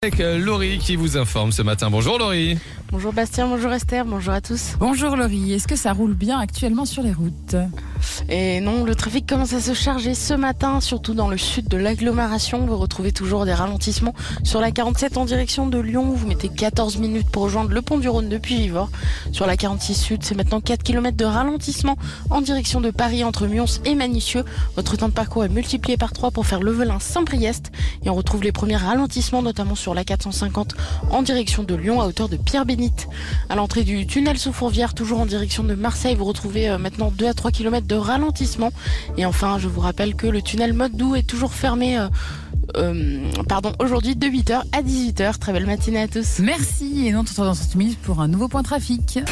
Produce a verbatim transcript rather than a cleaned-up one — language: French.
Avec euh, Laurie qui vous informe ce matin. Bonjour Laurie. Bonjour Bastien, bonjour Esther, bonjour à tous. Bonjour Laurie, est-ce que ça roule bien actuellement sur les routes ? Et non, le trafic commence à se charger ce matin, surtout dans le sud de l'agglomération. Vous retrouvez toujours des ralentissements sur la quarante-sept en direction de Lyon. Vous mettez quatorze minutes pour rejoindre le pont du Rhône depuis Givors. Sur la quarante-six sud, c'est maintenant quatre kilomètres de ralentissement en direction de Paris entre Mions et Manicieux. Votre temps de parcours est multiplié par trois pour faire Levelin-Saint-Priest. Et on retrouve les premiers ralentissements, notamment sur la quatre cent cinquante en direction de Lyon à hauteur de Pierre-Bénite. À l'entrée du tunnel sous Fourvière, toujours en direction de Marseille, vous retrouvez euh, maintenant deux à trois kilomètres de ralentissement. Et enfin, je vous rappelle que le tunnel Motte-Doux est toujours fermé euh, euh, pardon, aujourd'hui de huit heures à dix-huit heures. Très belle matinée à tous. Merci, et non, on se retrouve dans cinq minutes pour un nouveau point trafic.